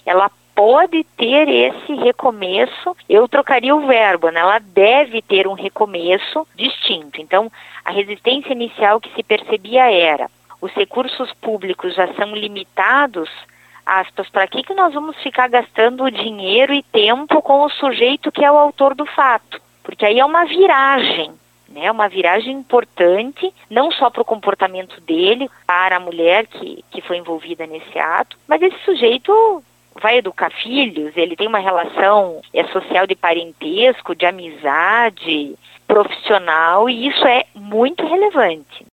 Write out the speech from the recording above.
ela pode ter esse recomeço, eu trocaria o verbo, né? Ela deve ter um recomeço distinto. Então, a resistência inicial que se percebia era: os recursos públicos já são limitados, aspas, para que nós vamos ficar gastando dinheiro e tempo com o sujeito que é o autor do fato? Porque aí é uma viragem, né? Uma viragem importante, não só para o comportamento dele, para a mulher que foi envolvida nesse ato, mas esse sujeito vai educar filhos, ele tem uma relação social de parentesco, de amizade, profissional, e isso é muito relevante.